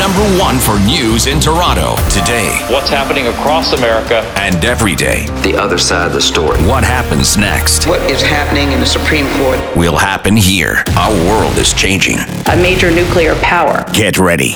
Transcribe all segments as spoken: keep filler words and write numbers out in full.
number one for news in Toronto today. What's happening across America and every day. The other side of the story. What happens next? What is happening in the Supreme Court will happen here. Our world is changing. A major nuclear power. Get ready.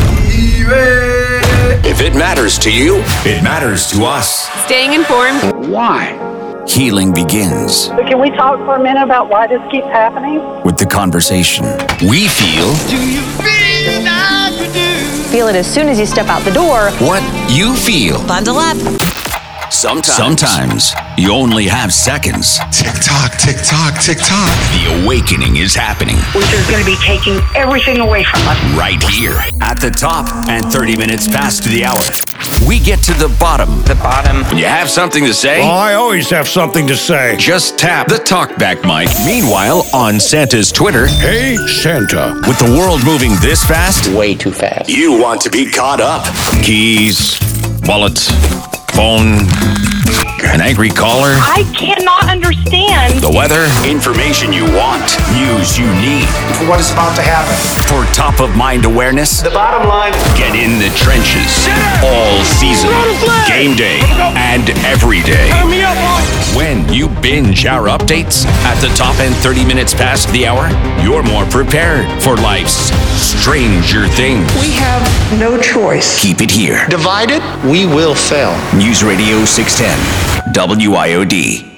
If it matters to you, it matters to us. Staying informed. Why? Healing begins. But can we talk for a minute about why this keeps happening? With the conversation we feel. Do you feel like you do? Feel it as soon as you step out the door. What you feel. Bundle up. Sometimes, Sometimes you only have seconds. Tick tock, tick tock, tick tock. The awakening is happening. Which is going to be taking everything away from us. Right here at the top and thirty minutes past the hour. We get to the bottom. The bottom. When you have something to say, oh, I always have something to say. Just tap the talkback mic. Meanwhile, on Santa's Twitter, hey, Santa. With the world moving this fast, way too fast. You want to be caught up. Keys, wallet, phone, an angry caller. I cannot understand. The weather, information you want, news you need. For what is about to happen. For top of mind awareness. The bottom line. Get in the trenches. All season. Game day. And every day. When you binge our updates at the top and thirty minutes past the hour, you're more prepared for life's stranger things. We have no choice. Keep it here. Divided, we will fail. News Radio six ten, W I O D.